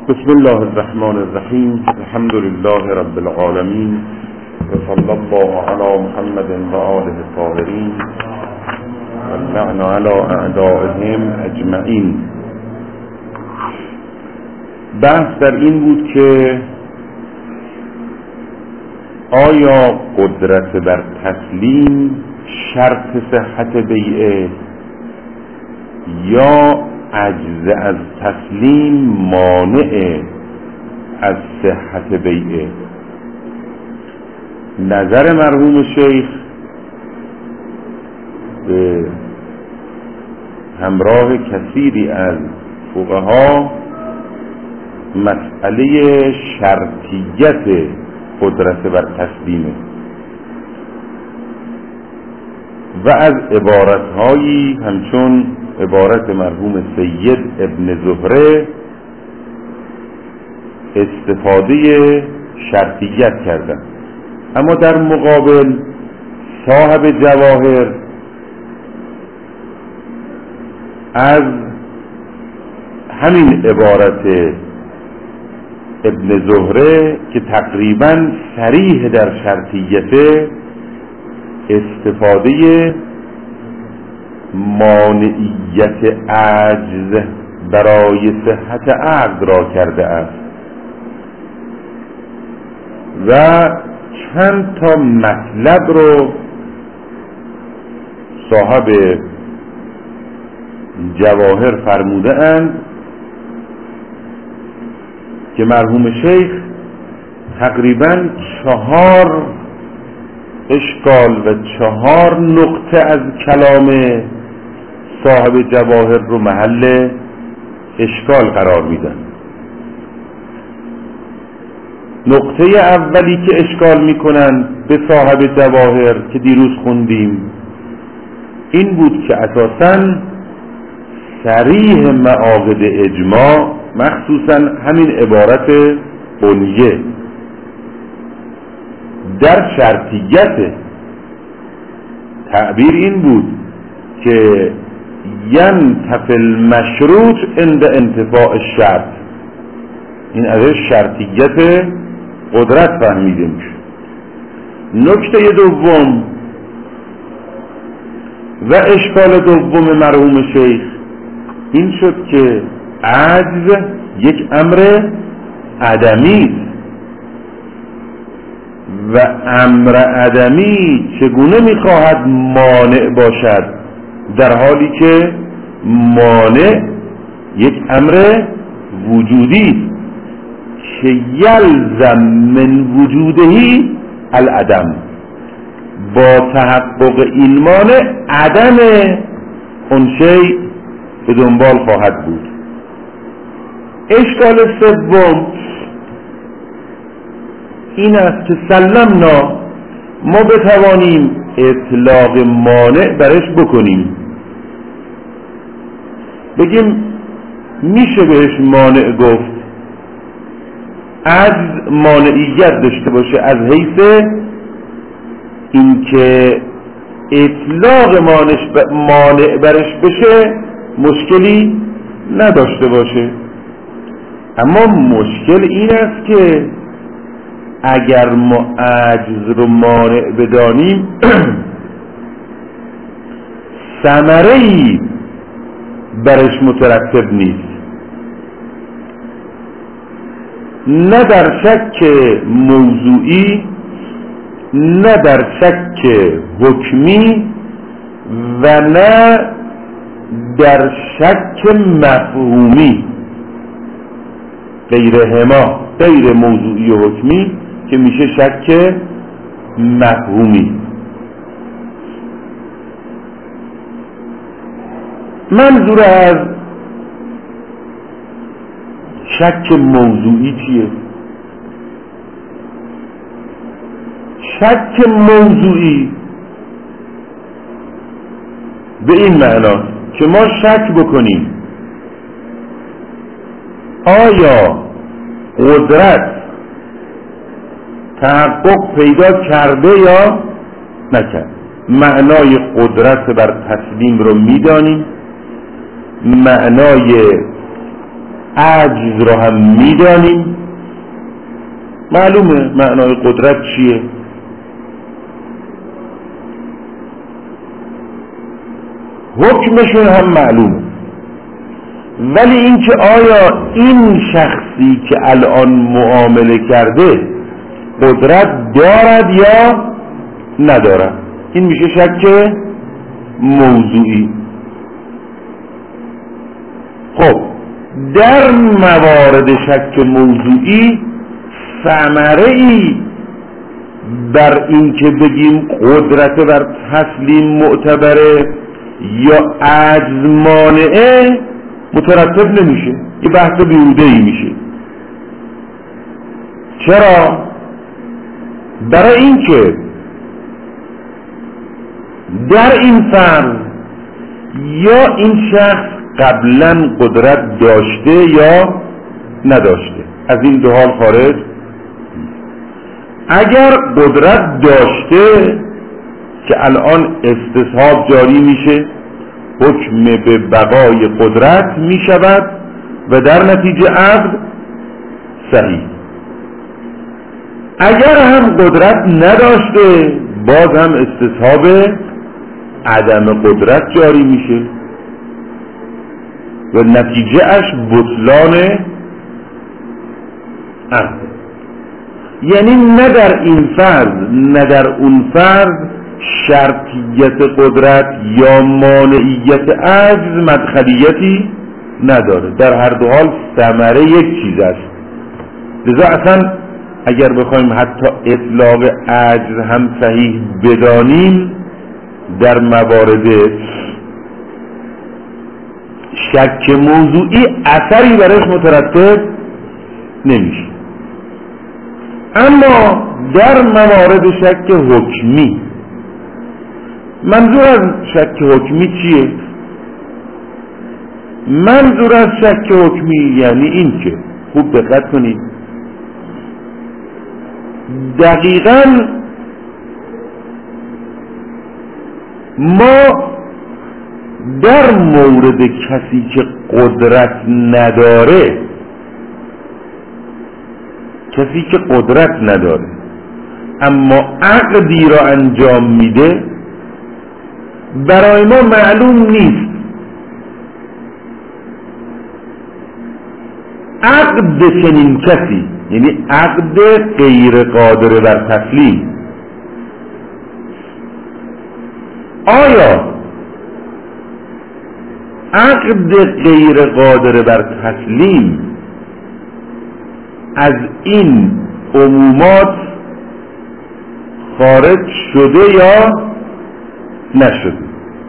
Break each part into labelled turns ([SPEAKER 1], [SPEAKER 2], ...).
[SPEAKER 1] بسم الله الرحمن الرحیم. الحمد لله رب العالمین و صلی الله علی محمد و آله الطاهرین و اللعن علی اعدائهم اجمعین. بحث در این بود که آیا قدرت بر تسلیم شرط صحت بیعه یا عجز از تسلیم مانع از صحت بیعه؟ نظر مرحوم شیخ به همراه کثیری از فقها مسئله شرطیت قدرت بر تسلیمه و از عبارتهایی همچون عبارت مرحوم سید ابن زهره استفاده شرطیت کردن. اما در مقابل صاحب جواهر از همین عبارت ابن زهره که تقریبا صریح در شرطیت استفاده مانعیت عجز برای صحت عقد را کرده است و چند تا مطلب رو صاحب جواهر فرموده اند که مرحوم شیخ تقریبا 4 اشکال و 4 نقطه از کلام صاحب جواهر رو محل اشکال قرار میدن. نقطه اولی که اشکال میکنن به صاحب جواهر که دیروز خوندیم این بود که اساساً صریح معاقد اجماع مخصوصاً همین عبارت بنیه در شرطیت تعبیر این بود که ینتفی المشروط عند انتفاء الشرط. این از شرطیت قدرت فهمیده میشه. نکته دوم و اشکال دوم مرحوم شیخ این شد که عجز یک امر عدمی و امر عدمی چگونه میخواهد مانع باشد در حالی که مانع یک امر وجودی که یلزم من وجودهی العدم. با تحقق این مانع عدم اون شیء به دنبال خواهد بود. اشکال سوم این است که سلمنا ما بتوانیم اطلاق مانع برش بکنیم، بگیم میشه بهش مانع گفت، عجز مانعیت داشته باشه از حیث اینکه اطلاق مانع برش بشه مشکلی نداشته باشه. اما مشکل این است که اگر ما عجز رو مانع بدانیم ثمره‌ای برش مترتب نیست، نه در شک موضوعی نه در شک حکمی و نه در شک مفهومی، غیرهما، غیر موضوعی و حکمی که میشه شک مفهومی. منظور از شک موضوعی چیه؟ شک موضوعی به این معنا که ما شک بکنیم آیا قدرت تحقق پیدا کرده یا نکرد. معنای قدرت بر تسلیم رو میدانیم، معنای عجز را هم میدانیم، معلومه معنای قدرت چیه. حکمشون هم معلومه. ولی اینکه آیا این شخصی که الان معامله کرده قدرت دارد یا ندارد، این میشه شک موضوعی. خب در موارد شک موضوعی ثمره‌ای بر این که بگیم قدرت بر تسلیم معتبره یا عجز مانعه مترتب نمیشه، یه بحث بیهوده‌ای میشه. چرا؟ برای اینکه در این فرض یا این شخص قبلا قدرت داشته یا نداشته، از این دو حال خارج. اگر قدرت داشته که الان استصحاب جاری میشه، حکم به بقای قدرت میشود و در نتیجه عقد صحیح. اگر هم قدرت نداشته باز هم استصحاب عدم قدرت جاری میشه و نتیجه اش بطلان عقد. یعنی نه در این فرض نه در اون فرض شرطیت قدرت یا مانعیت عجز مدخلیتی نداره، در هر دو حال ثمره یک چیز است. لذا اصلا اگر بخوایم حتی اطلاق عجز هم صحیح بدانیم، در موارد شک موضوعی اثری برش مترتب نمیشه. اما در موارد شک حکمی، منظور از شک حکمی چیه؟ منظور از شک حکمی یعنی این که خوب دقت کنید، دقیقاً ما در مورد کسی که قدرت نداره، کسی که قدرت نداره اما عقدی را انجام میده، برای ما معلوم نیست عقد چنین کسی، یعنی عقد غیر قادر بر تسلیم، آیا عقد غیر قادر بر تسلیم از این عمومات خارج شده یا نشده؟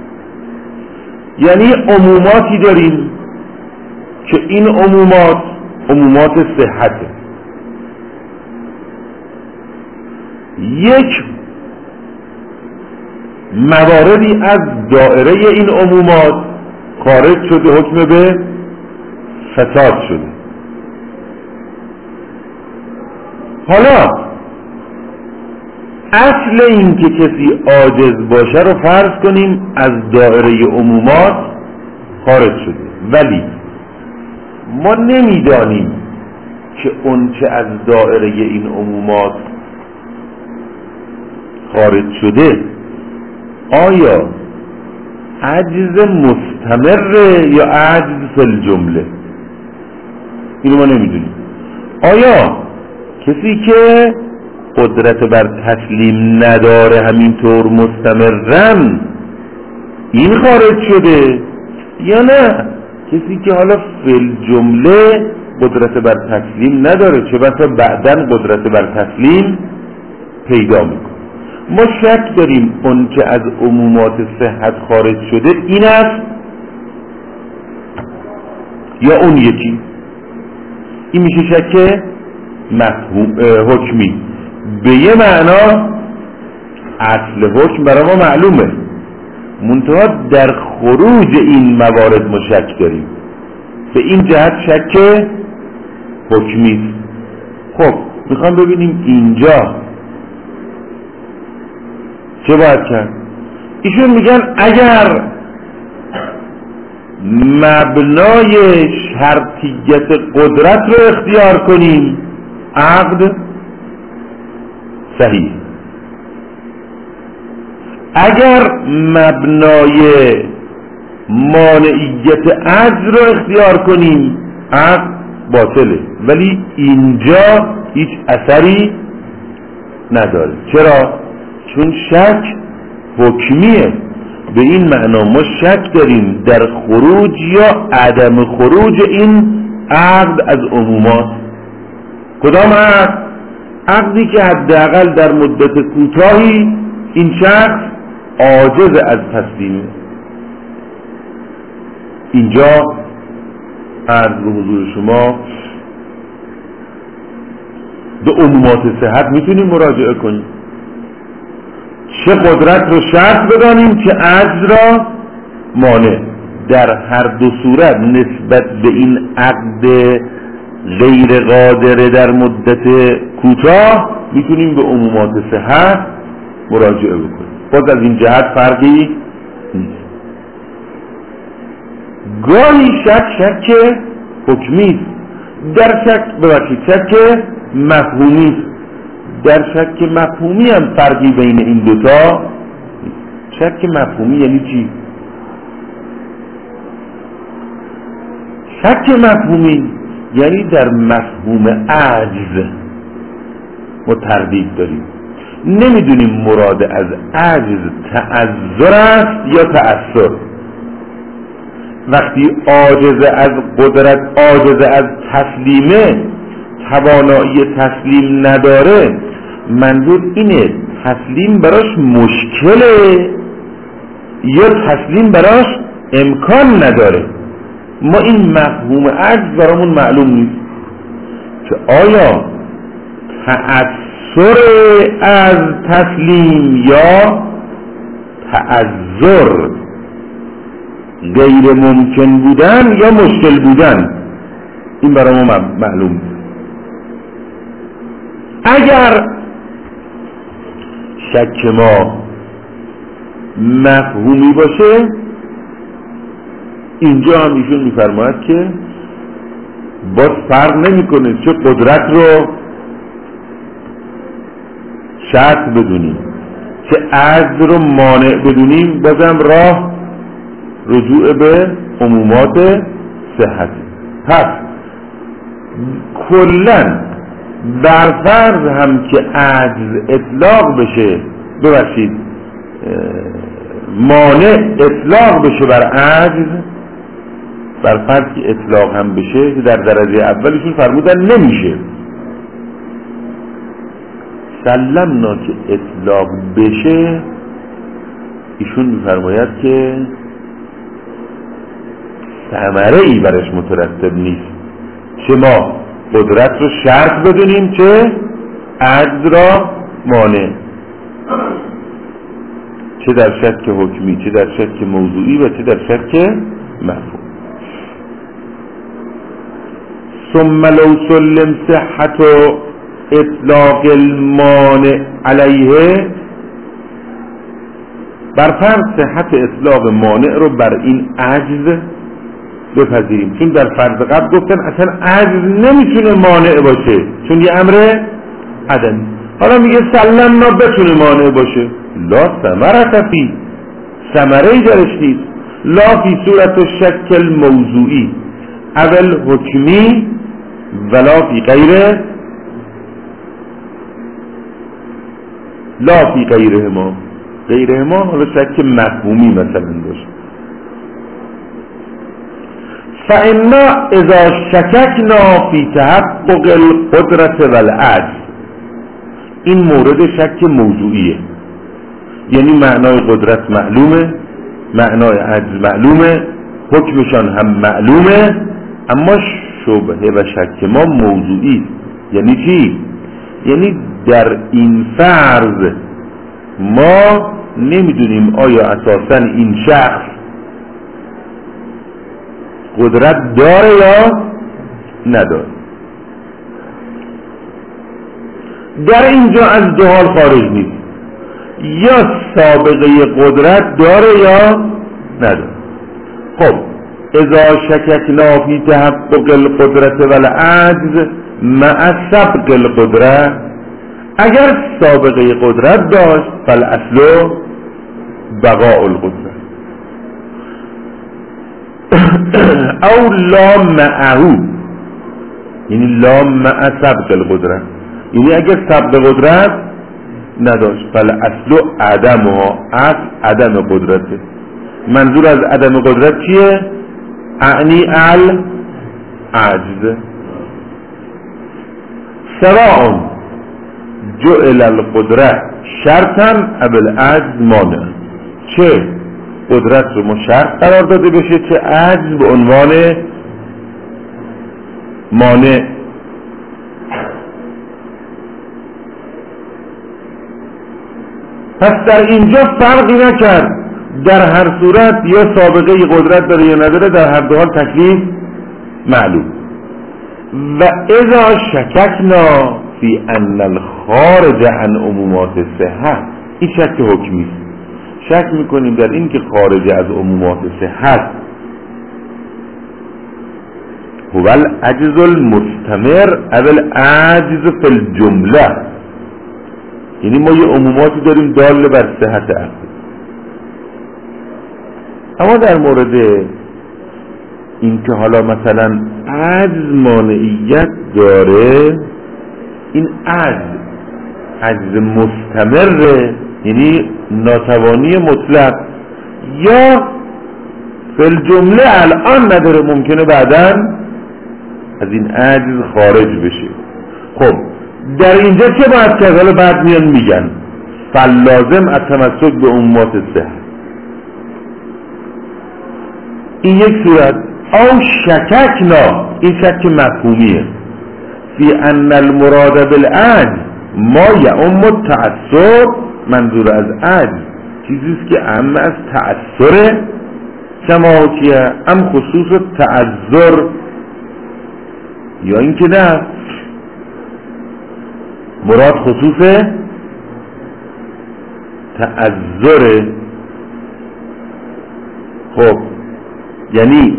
[SPEAKER 1] یعنی عموماتی داریم که این عمومات صحته. یک مواردی از دائره این عمومات خارج شده، حکم به فساد شده. حالا اصل این که کسی عاجز باشه رو فرض کنیم از دائره عمومات خارج شده، ولی ما نمیدانیم که اون چه از دائره این عمومات خارج شده آیا عجز مستمر یا عجز فی الجمله، اینو ما نمیدونیم. آیا کسی که قدرت بر تسلیم نداره همینطور مستمرن این خارج شده، یا نه کسی که حالا فی الجمله قدرت بر تسلیم نداره، چه بسا بعدن قدرت بر تسلیم پیدا میکنه. ما شک داریم اون که از عمومات صحت خارج شده این است یا اون یکی. این میشه شک حکمی. به یه معنا اصل حکم برای ما معلومه، منتها در خروج این موارد ما شک داریم، به این جهت شک حکمی. خب میخوام ببینیم اینجا چه باید کرد. ایشون میگن اگر مبنای شرطیت قدرت رو اختیار کنیم عقد صحیح. اگر مبنای مانعیت عجز رو اختیار کنیم عقد باطله، ولی اینجا هیچ اثری نداره. چرا؟ چون شک حکمیه. به این معنا ما شک داریم در خروج یا عدم خروج این عقد از عمومات. کدام عقد؟ عقدی که حداقل در مدت کوتاهی این شخص عاجز از تسلیمه. اینجا عرض به حضور شما به عمومات صحت میتونیم مراجعه کنیم. چه قدرت رو شرط بدانیم که عجز را مانع. در هر دو صورت نسبت به این عقد غیر قادره در مدت کوتاه میتونیم به عمومات صحت مراجعه بکنیم. باز از این جهت فرقی نیست. گاهی شک حکمی در شک مفهومی. در شک مفهومی هم فرقی بین این دوتا. شک مفهومی یعنی چی؟ شک مفهومی یعنی در مفهوم عجز ما تردید داریم، نمیدونیم مراد از عجز تعذر است یا تأثر. وقتی عاجز از قدرت، عاجز از تسلیمه، توانایی تسلیم نداره، منظور اینه تسلیم براش مشکله یا تسلیم براش امکان نداره. ما این مفهوم عجز برامون معلوم نیست که آیا تأثر از تسلیم یا تعذر، غیر ممکن بودن یا مشکل بودن، این برای ما معلوم نیست. اگر شک ما مفهومی باشه، اینجا هم ایشون میفرماید که باز فرق نمیکنه چه قدرت رو شرط بدونیم چه عجز رو مانع بدونیم، بازم راه رجوع به عمومات صحت. پس کلن بر فرض هم که عجز اطلاق بشه، ببخشید مانع اطلاق بشه بر عجز، بر فرض که اطلاق هم بشه که در درجه اولشون فرمودن نمیشه، سلمنا که اطلاق بشه، ایشون میفرماید که ثمره ای برش مترتب نیست. چه ما قدرت رو شرط بدونیم چه عجز را مانع، چه در شک حکمی، چه در شک موضوعی و چه در شک مفهوم. ثم لو سلم صحت اطلاق المانع علیه، بر فرض صحت اطلاق مانع رو بر این عجز بپذیریم، چون در فرض قبل گفتن اصلا عجز نمیتونه مانع باشه چون یه امر عدمی. حالا میگه سلم ما بتونه مانع باشه، لا ثمرة فی، ثمره‌ای درش نیست. لا فی صورت شک الموضوعی اول حکمی ولا فی غیره، لا فی غیره ما، غیره ما حالا شک مفهومی مثلا باشه. فإنا اذا شککنا فی تحقق القدرة والعجز، این مورد شک موضوعیه، یعنی معنای قدرت معلومه، معنای عجز معلومه، حکمشان هم معلومه، اما شبهه و شک ما موضوعی. یعنی چی؟ یعنی در این فرض ما نمیدونیم آیا اساساً این شخص قدرت داره یا نداره. در اینجا از دو حال خارج نیست، یا سابقه قدرت داره یا نداره. خب اذا شککنا فی تحقق القدرت والعجز مع سبق القدرت، اگر سابقه قدرت داشت فالاصل بقاء القدرت او لا معه، یعنی لا مع سبق القدرت، یعنی اگر سبق قدرت نداشت فالاصل عدمها، اصل عدم قدرته. منظور از عدم قدرت چیه؟ اعنی العجز. سواء جعل القدرت شرطا ام العجز مانع، چه قدرت رو ما شرط قرار داده بشه چه عجز به عنوان مانع. پس در اینجا فرقی نکرد در هر صورت یا سابقه قدرت داره یا نداره، در هر دو حال تکلیف معلوم. و اذا شککنا فی ان الخارج عن عمومات صحت، این شک حکمی است. شک میکنیم در این که خارج از عمومات صحت هو العجز المستمر او العجز فی الجمله، یعنی ما یه عموماتی داریم دال بر صحت عقل، اما در مورد این که حالا مثلا عجز مانعیت داره، این عجز مستمره، یعنی ناتوانی مطلق، یا فی الجمله الان نداره، ممکنه بعداً از این عجز خارج بشه. خب در اینجا چه باید کرد؟ حالا بعد میان میگن فلازم التمسک به عمومات صحت، این یک صورت. او شککنا، این شک مفهومیه، فی ان المراد بالعجز ما یعم التعثر، منظور از عجز چیزیست که اعم از تعثر، کما چیه ام خصوص تعذر، یا اینکه نه مراد خصوص تعذر. خب یعنی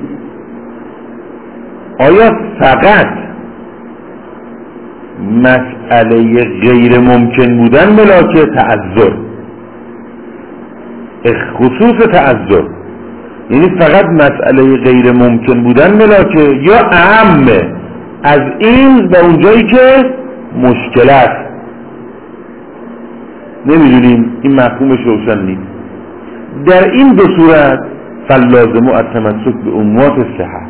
[SPEAKER 1] آیا فقط مسئله غیر ممکن بودن ملاک تعذر، خصوص تعذر، یعنی فقط مسئله غیر ممکن بودن ملاکه، یا اعم از این به اونجایی که مشکل است؟ نمیدونیم، این مفهومش روشن نیست. در این دو صورت فلازم التمسک به عمومات صحت،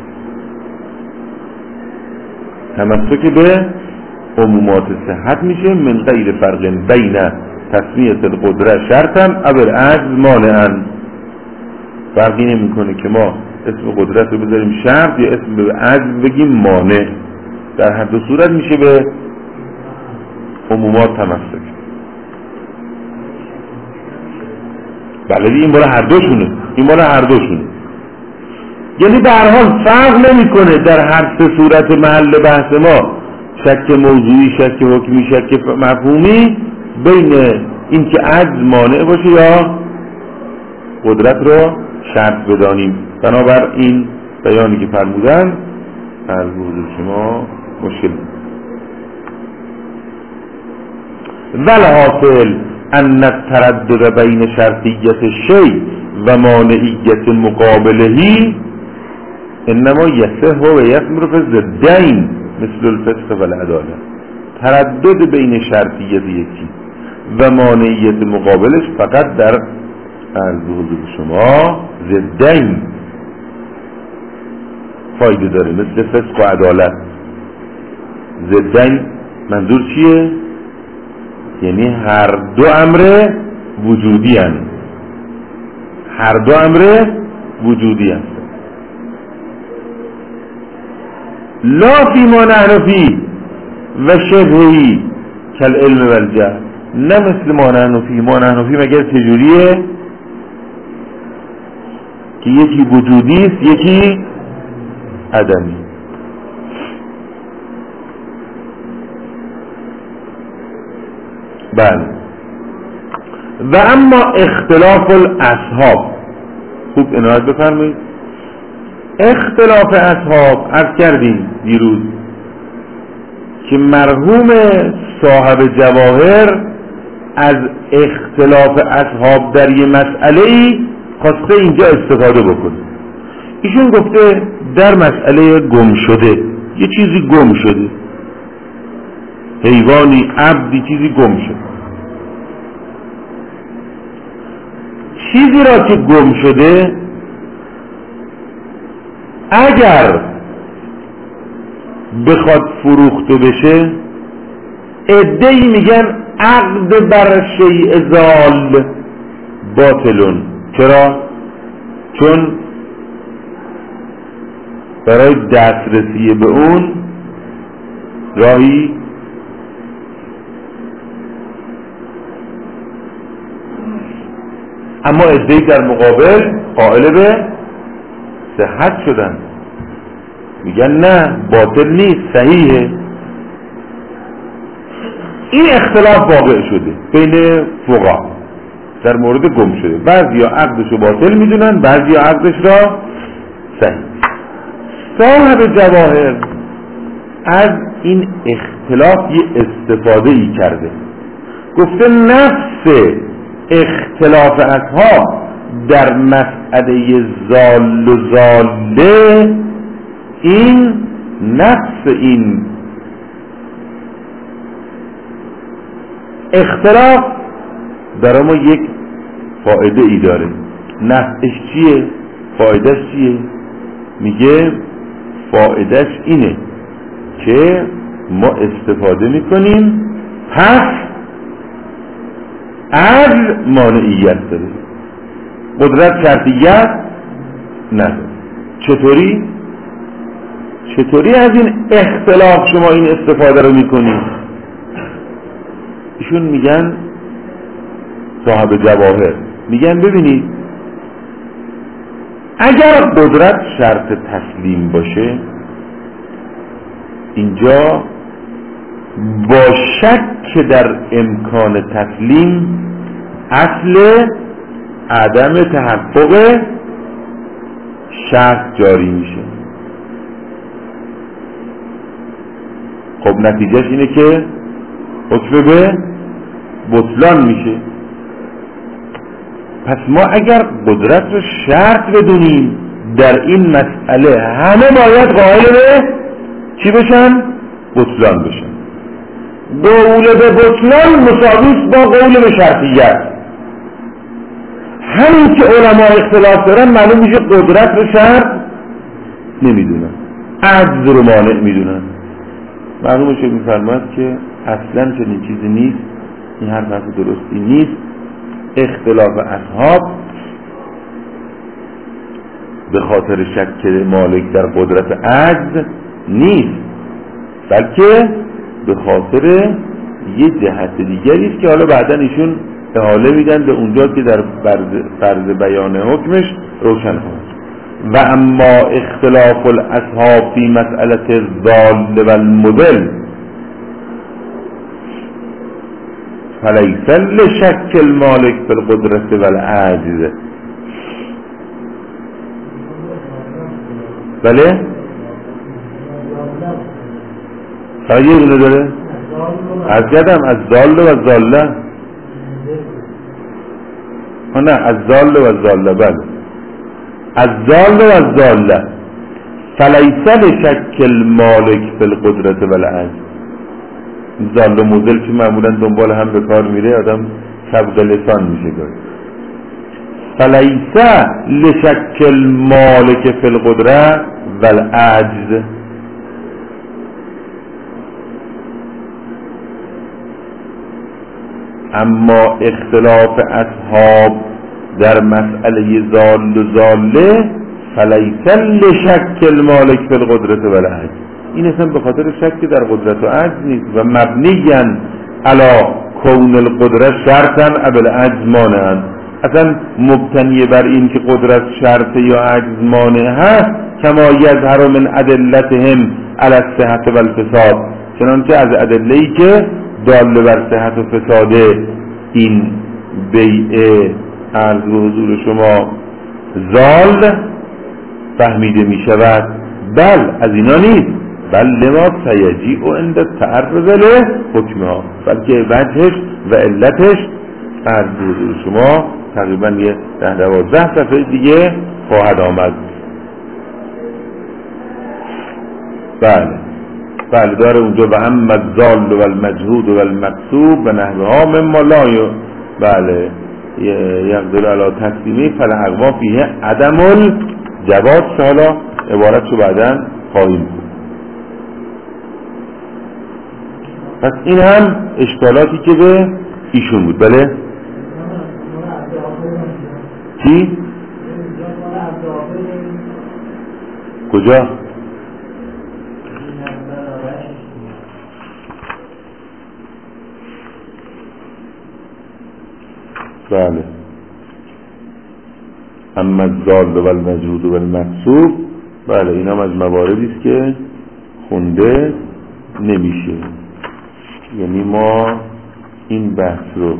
[SPEAKER 1] تمسک به عمومات صحت میشه من غیر فرق بین تسمیه القدرت شرطا او العجز مانعا. فرقی نمیکنه که ما اسم قدرت رو بذاریم شرط یا اسم به عجز بگیم مانع، در هر دو صورت میشه به عمومات تمسک. بله این بالا هر دوشونه، این بالا هر دوشونه، یعنی به هر حال فرق نمیکنه در هر سه صورت محل بحث ما، شک موضوعی، شک حکمی، شک مفهومی، بین این که عجز مانع باشه یا قدرت رو شرط بدانیم. بنابر این بیانی که فرمودن از حضور شما مشکل والحاصل ان التردد بین شرطیت شیء و مانعیت مقابلهی انما یصح و یثمر فی الضدین مثل الفسق و العداله. تردد بین شرطیت یکی و مانعیت مقابلش فقط در عرض حضور شما ضدین فایده داره، مثل فسق و عدالت. ضدین منظور چیه؟ یعنی هر دو امر وجودی هن، هر دو امر وجودی هن. لا فی ما نحن فی و شبهی کل علم و الجهل، نه مثل ما نحن فی. ما نحن فی مگر چجوریه که یکی وجودی است یکی عدمی. بله. و اما اختلاف الاصحاب، خوب عنایت بفرمایید، اختلاف اصحاب عرض کردیم دیروز که مرحوم صاحب جواهر از اختلاف اصحاب در یه مسئله‌ای خواسته اینجا استفاده بکنه. ایشون گفته در مسئله گم شده، یه چیزی گم شده، حیوانی، عبدی، چیزی گم شده. چیزی را که گم شده اگر بخواد فروخته بشه، عده‌ای میگن عقد بر شیء زال باطلون. چرا؟ چون برای دسترسی به اون راهی اما عده‌ای در مقابل قائل به صحت شدن، میگن نه باطل نیست، صحیحه. این اختلاف واقع شده بین فقها در مورد گم شده. بعضیا عقدش رو باطل میدونن، بعضیا عقدش را صحیح. صاحب جواهر از این اختلاف یه استفاده ای کرده، گفته نفس اختلاف اصحاب در مسئله زال و زاله، این نفس این اختلاف برای ما یک فایده ای داره. نفعش چیه؟ فایدهش چیه؟ میگه فایدهش اینه که ما استفاده میکنیم پس از مانعیت داره، قدرت شرطیت نداره. چطوری از این اختلاف شما این استفاده رو میکنید؟ ایشون میگن، صاحب جواهر میگن ببینید اگر قدرت شرط تسلیم باشه، اینجا با شک در امکان تسلیم اصل عدم تحقق شرط جاری میشه. خب نتیجهش اینه که حکم به بطلان میشه. پس ما اگر قدرت رو شرط بدونیم در این مسئله، همه باید قائل به چی بشن؟ بطلان بشن. قول به بطلان مساویست با قول به شرطیت. همین که علما اختلاف دارن معلوم میشه قدرت رو شرط نمیدونن، عجز رو مانع میدونن. معلومه که میفرماد که اصلا چنین چیزی نیست، این حرف درستی نیست. اختلاف اصحاب به خاطر شک مالک در قدرت عجز نیست، بلکه به خاطر یه جهت دیگری است که حالا بعداً ایشون احاله میدن به اونجا که در فرض بیان حکمش روشن خواهد. و اما اختلاف الاصحاب فی مسئله الضال و المضل فلیس لشک المالک فی القدرت و العجز. بله؟ یه دونه داره؟ از یادم از ضال و ضاله. نه از ضال و ضاله. بله از ضال و ضاله. فلیس لشک المالک فی القدرت و العجز. ضال و مضل که معمولا دنبال هم به کار میره، آدم سبق لسان میشه گاهی. فلیس لشک المالک فی القدرت و العجز. اما اختلاف اصحاب در مسئله زال و زاله فلیس لشک المالک فی القدرت و العجز. این اصلا به خاطر شک در قدرت و عجز نیست و مبنیاً علی کون القدرت شرطاً ابل عجز مانعاً. اصلا مبتنی بر این که قدرت شرط یا عجز مانع هست، کما یظهر من ادلتهم علی الصحة و الفساد، چنانچه از ادله‌ای که دال بر صحت و فساد این بیع عرض و حضور شما زال فهمیده می شود. بل از اینا نیست، بل لما سیجیء عند تعرض له حکمها، بلکه وجهش و علتش از شما تقریبا یه 10-12 صفحه دیگه خواهد آمد. بله داره اونجا و اما الضال و المجهود و المقصوب و نحوها مما لا بله یقدر علی تسلیمی فالحقما فیه عدم الجواز، که حالا عبارتشو بعداً خواهیم بود. پس این هم اشکالاتی که به ایشون بود. بله چی؟ کجا؟ بله اما الضال و المجهود و المقصوب، بله این هم از مواردی است که خونده نمیشه. یعنی ما این بحث رو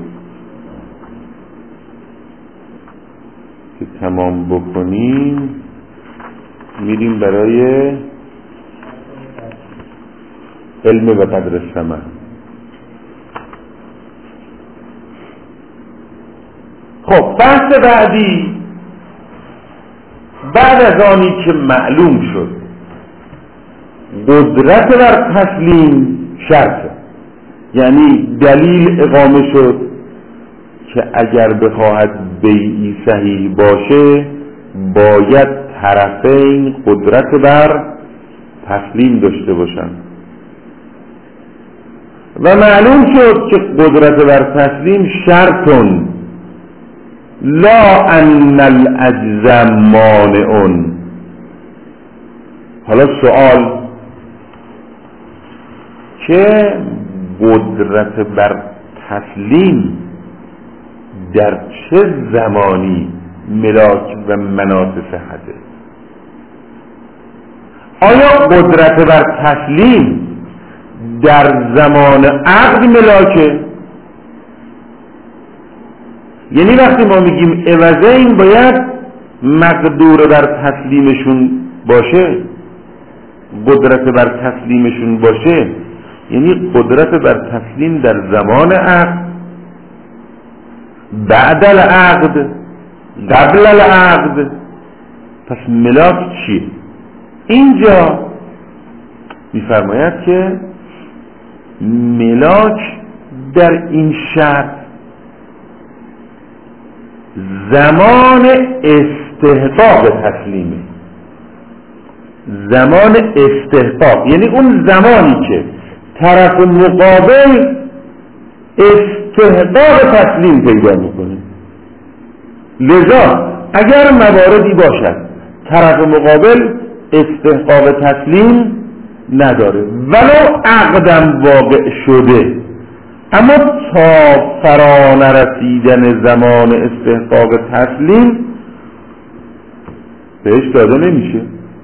[SPEAKER 1] که تمام بکنیم میریم برای علم و قدر ثمر. خب بحث بعدی، بعد از آنی که معلوم شد قدرت بر تسلیم شرطه، یعنی دلیل اقامه شد که اگر بخواهد بیعی صحیح باشه باید طرفین قدرت بر تسلیم داشته باشند و معلوم شد که قدرت بر تسلیم شرطون لا ان العجز مانع. حالا سوال که قدرت بر تسلیم در چه زمانی ملاک و مناط صحته؟ آیا قدرت بر تسلیم در زمان عقد ملاکه؟ یعنی وقتی ما میگیم عوضین باید مقدور بر تسلیمشون باشه، قدرت بر تسلیمشون باشه، یعنی قدرت بر تسلیم در زمان عقد، بعد العقد، قبل العقد. پس ملاک چیه؟ اینجا میفرماید که ملاک در این شرط زمان استحقاق تسلیمه. زمان استحقاق یعنی اون زمانی که طرف مقابل استحقاق تسلیم پیدا میکنه. لذا اگر مواردی باشد طرف مقابل استحقاق تسلیم نداره ولو عقدم واقع شده، اما تا فرا نرسیدن زمان استحقاق تسلیم بهش داده نمیشه.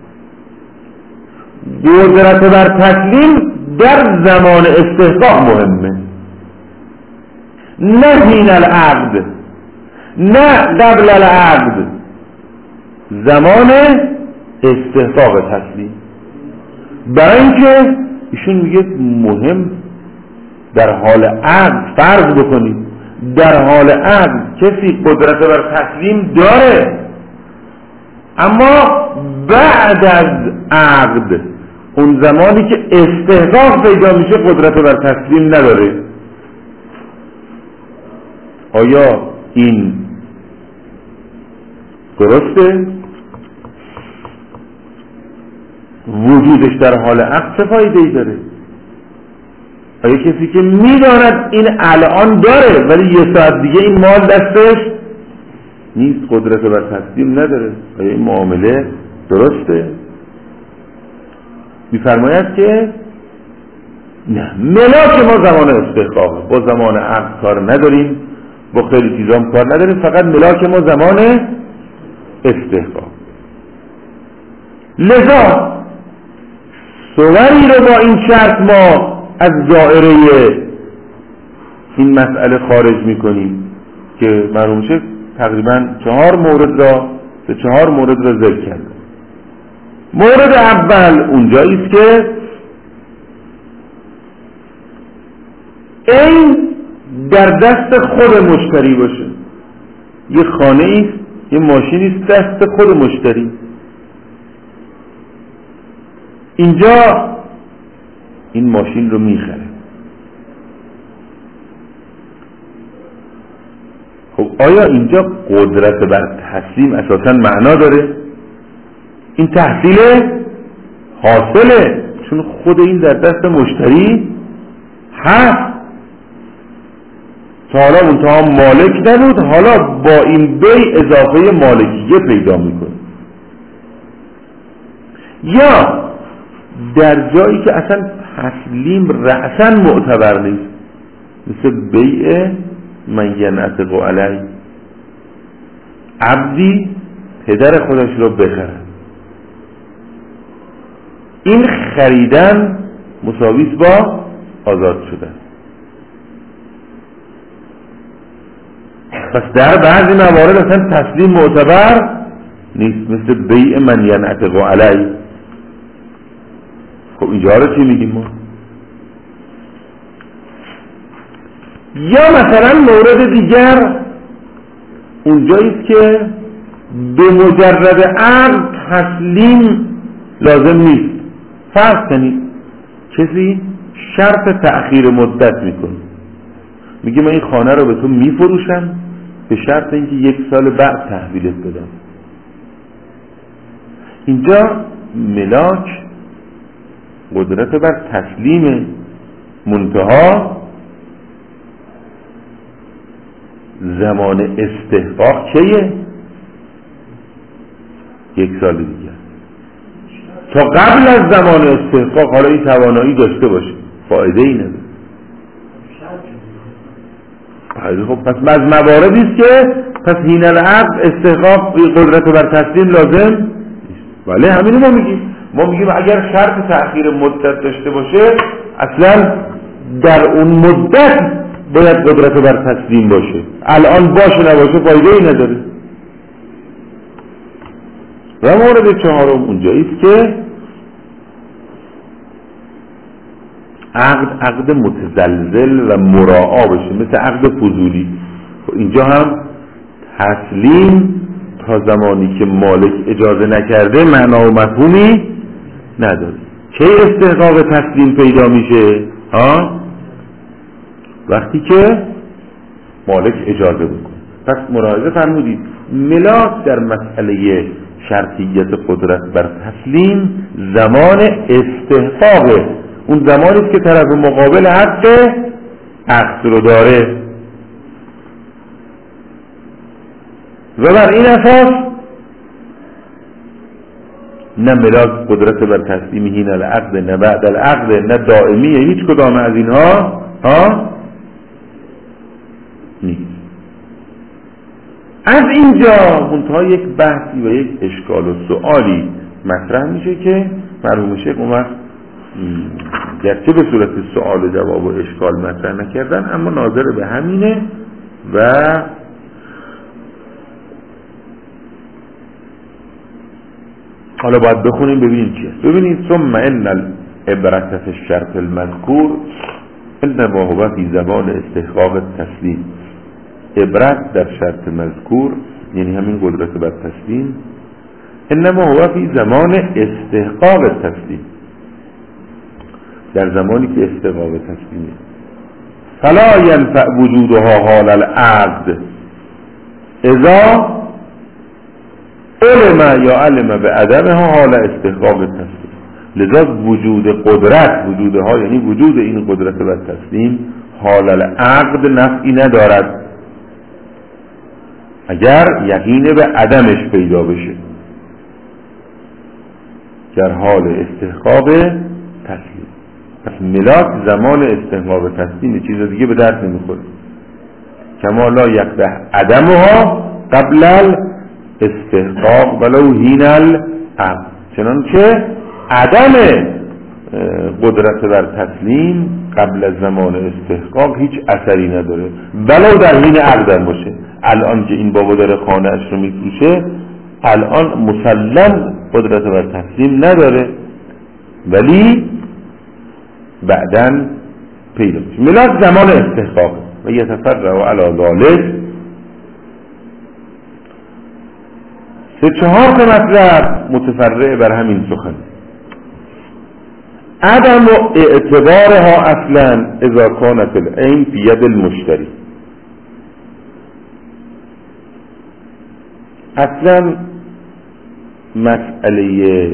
[SPEAKER 1] قدرت بر تسلیم در زمان استحقاق مهمه، نه حین العقد، نه قبل العقد، زمان استحقاق تسلیم. برای اینکه ایشون میگه مهم در حال عقد، فرض بکنید در حال عقد کسی قدرت بر تسلیم داره، اما بعد از عقد اون زمانی که استحقاق پیدا میشه قدرت بر تسلیم نداره. آیا این درسته؟ وجودش در حال عقد چه فایده‌ای داره؟ آیا کسی که میداند این الان داره ولی یه ساعت دیگه این مال دستش نیست قدرت بر تسلیم نداره، آیا این معامله درسته؟ میفرماید که نه، ملاک ما زمان استحقاقه، با زمان عقد کار نداریم، با خیلی چیزام کار نداریم، فقط ملاک ما زمان استحقاق. لذا صوری رو با این شرط ما از دائره این مسئله خارج میکنیم که معلوم شه تقریبا 4 مورد را ذکر کرده. مورد اول اونجایی است که این در دست خود مشتری باشه. یه خانه ایست، یه ماشینی است دست خود مشتری. اینجا این ماشین رو میخره. خب آیا اینجا قدرت بر تسلیم اساساً معنا داره؟ این تحصیل حاصله، چون خود این در دست مشتری هست. تا حالا منتها مالک نبود، حالا با این بی اضافه مالکیه پیدا میکنه. یا در جایی که اصلا تسلیم رأساً معتبر نیست، مثل بیع من ینعتق علی، عبدی پدر خودش رو بخره. این خریدن مساویس با آزاد شدن. پس در بعضی موارد اصلا تسلیم معتبر نیست، مثل بیع من ینعتق علی. خب اینجا رو چی میگیم ما؟ یا مثلا مورد دیگر اونجاییست که به مجرد عقد تسلیم لازم نیست. فرض کنید کسی شرط تأخیر مدت میکنه، میگه من این خانه رو به تو میفروشم به شرط اینکه 1 سال بعد تحویلت بدم. اینجا ملاک قدرت بر تسلیم، منتها زمان استحقاق چیه؟ 1 سال دیگه. تا قبل از زمان استحقاق حالا این توانایی داشته باشه، فایده ای نداره. خب پس از مواردی است که پس حین العقد استحقاق قدرت بر تسلیم لازم نیست. بله همینو ما میگیم اگر شرط تأخیر مدت داشته باشه اصلا در اون مدت باید قدرت بر تسلیم باشه. الان باشه نباشه فایده ای نداره. و مورد چهارم اونجاییست که عقد متزلزل و مراعا بشه، مثل عقد فضولی. اینجا هم تسلیم تا زمانی که مالک اجازه نکرده معنا و مفهومی نداره. چه استحقاق تسلیم پیدا میشه؟ وقتی که مالک اجازه بکنه. پس ملاحظه فرمودید ملاک در مسئله شرطیت قدرت بر تسلیم زمان استحقاقه، اون زمانی است که طرف مقابل حق عقد رو داره و بر این اساس نه ملاک قدرت بر تسلیم حین العقد نه بعد العقد نه دائمیه، هیچ کدام از اینها نیست. از اینجا منتها یک بحثی و یک اشکال و سوالی مطرح میشه که مرحوم شیخ اون وقت گرچه به صورت سوال و جواب و اشکال مطرح نکردن اما ناظر به همینه و حالا باید بخونیم ببینیم چیه. ببینید ثم ان العبرة فی الشرط المذکور انما هو فی زمان استحقاق التسلیم. عبرت در شرط مذکور یعنی همین قدرت بر تسلیم، انما هو فی زمان استحقاق التسلیم، در زمانی که استحقاق تسلیمه. فلا ینفع وجودها حال العقد اذا علم یا علم به عدمها حال استحقاق تسلیم. لذا وجود قدرت، وجودها یعنی وجود این قدرت بر تسلیم حال العقد نفعی ندارد اگر یقین به عدمش پیدا بشه در حال استحقاق تسلیم. پس ملاک زمان استحقاق تسلیم، چیز دیگه به درد نمیخوره. کما لا یقدح عدمها قبل استحقاق ولو حین العقد، چنانچه عدم قدرت بر تسلیم قبل از زمان استحقاق هیچ اثری نداره ولو در حین عقد باشه. الان که این بابا داره خانه اش رو میفروشه الان مسلم قدرت بر تسلیم نداره، ولی بعداً پیدا میشه. ملاک زمان استحقاق و یتفرع علی ذلک. 3-4 مطلب متفرع بر همین سخن. عدم اعتبارها اصلا اذا كانت العین فی ید المشتری. اصلا مسئله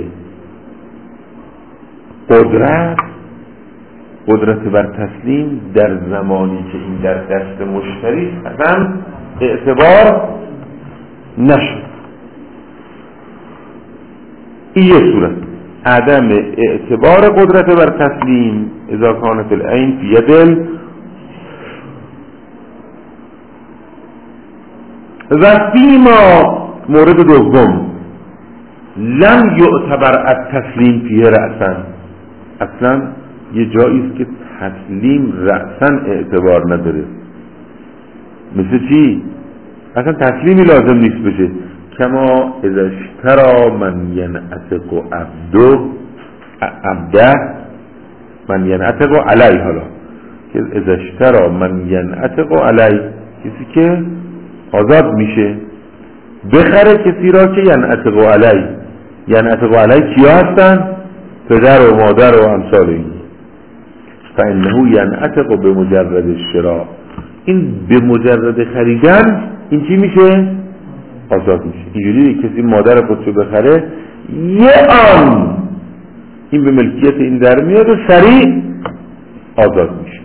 [SPEAKER 1] قدرت بر تسلیم در زمانی که این در دست مشتری اصلا اعتبار نشد. این یه صورت عدم اعتبار قدرت بر تسلیم اذا كانت العین فی ید و فیما مورد دوم لم یعتبر التسلیم فیه رأسا. اصلا یه جایی است که تسلیم رأسا اعتبار نداره. مثل چی؟ اصلا تسلیمی لازم نیست بشه. کما اذا اشترى من ینعتق عبده من ینعتق علی. حالا که اذا اشترى من ینعتق علی، کسی که آزاد میشه بخره کسی را که ینعتق علی. ینعتق علی کیا هستن؟ پدر و مادر و امثال این. فانه ینعتق به مجرد الشراء. این به مجرد خریدن این چی میشه؟ آزاد میشه. اینجوری کسی مادر خودشو بخره یه آن این به ملکیت این در میاد و سریع آزاد میشه.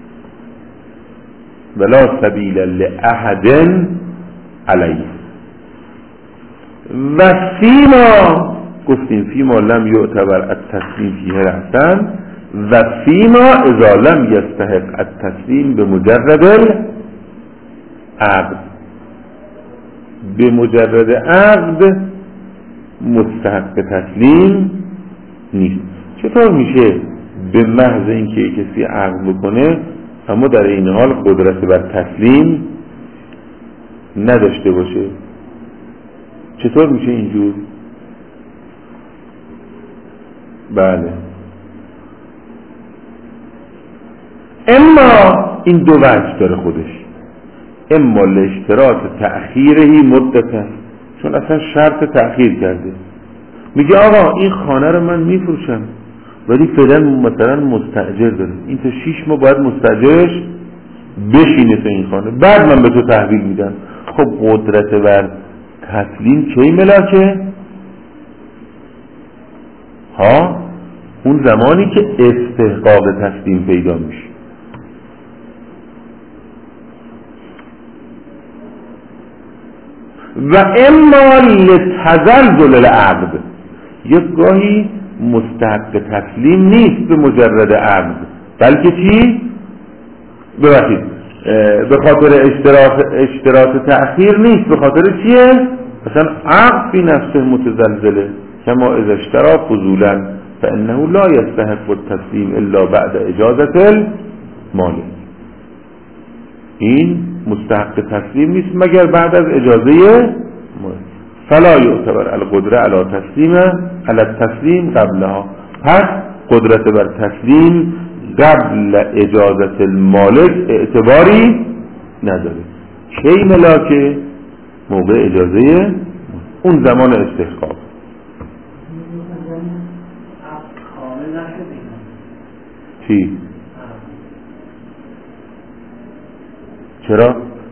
[SPEAKER 1] ولا سبیل لأحد علیه. و فیما گفتیم فیما لم یعتبر التسلیم فیه رأسا و فیما اذا لم یستحق التسلیم به مجرد عقد. به مجرد عقد مستحق تسلیم نیست. چطور میشه به محض اینکه کسی عقد بکنه اما در این حال قدرت بر تسلیم نداشته باشه؟ چطور میشه اینجور؟ بله، اما این دو وجه داره خودش. اما لاشتراط تأخیرهی مدته، چون اصلا شرط تأخیر کرده. میگه آقا این خانه رو من میفروشم ولی فعلا مثلا مستاجر داره، این تا 6 ماه باید مستاجرش بشینه تو این خانه، بعد من به تو تحویل میدم. خب قدرت بر تسلیم کی ملاکه؟ اون زمانی که استحقاق تسلیم پیدا میشه. و اما لتزلزل العقد، یک گاهی مستحق تسلیم نیست به مجرد عقد، بلکه چی؟ ببخشید، به خاطر اشتراط تأخیر نیست، به خاطر چیه؟ مثلا عقد فی نفسه متزلزله. کما اذا اشترى فضولا فانه لا يستحق التسلیم الا بعد اجازت المالک. این مستحق تسلیم نیست مگر بعد از اجازه مالک. فلا یعتبر القدره علی التسلیم قبلها. پس قدرت بر تسلیم قبل اجازت المالک اعتباری نداره. کی ملاکه؟ موقع اجازه اون زمان استحقاق. چی؟ چرا؟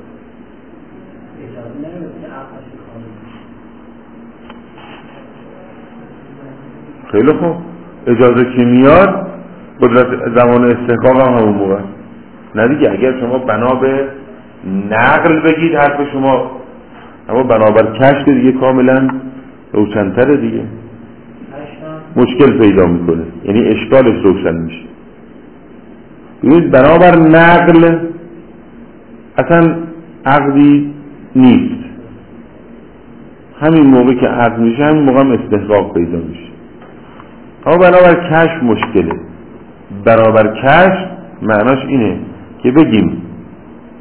[SPEAKER 1] خیلی خوب، اجازه که میاد قدرت زمان استحقاق هم همون موقع. نه دیگه، اگر شما بنا به نقل بگید حرف شما، اما بنابر کشف دیگه کاملا روشن‌تره دیگه، مشکل پیدا میکنه، یعنی اشکالش روشن میشه. ببینید بنابر نقل اصلا عقدی نیست، همین موقع که عقد میشه همین موقع هم استحقاق پیدا میشه. اما بنابر کشف مشکله. بنابر کشف معناش اینه که بگیم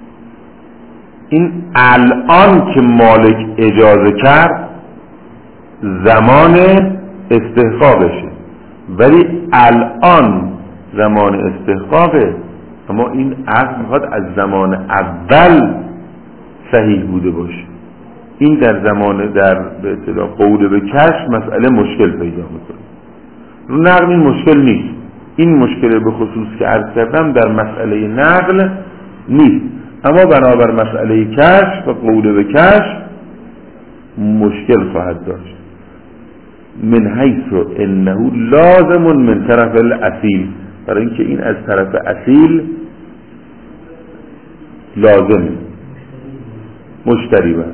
[SPEAKER 1] این الان که مالک اجازه کرد زمان استحقاقشه، ولی الان زمان استحقاقه، اما این عقد میخواد از زمان اول صحیح بوده باشه. این در زمان در به اصطلاح قول به کشف مسئله مشکل پیدا میکنه. رو نقل این مشکل نیست. این مشکل به خصوص که عرض کردم در مسئله نقل نیست، اما بنابر مسئله کشف و قول به کشف مشکل خواهد داشت. من حیث انه لازم من طرف الاصیل، برای اینکه این از طرف اصیل لازمه، مشتری بر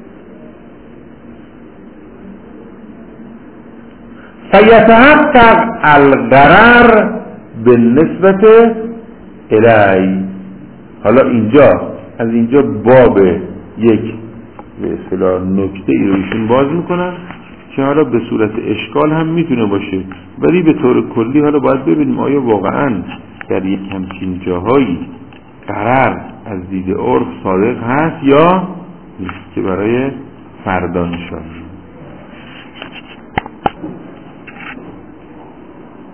[SPEAKER 1] فیتحقق الغرر بالنسبه الی. حالا از اینجا باب یک به اصطلاح نکته ای رو ایشون باز میکنن که حالا به صورت اشکال هم میتونه باشه، ولی به طور کلی حالا باید ببینیم آیا واقعا در یک همچین جاهایی غرر از دید عرف صادق هست یا نیست، که برای فردا انشاءالله.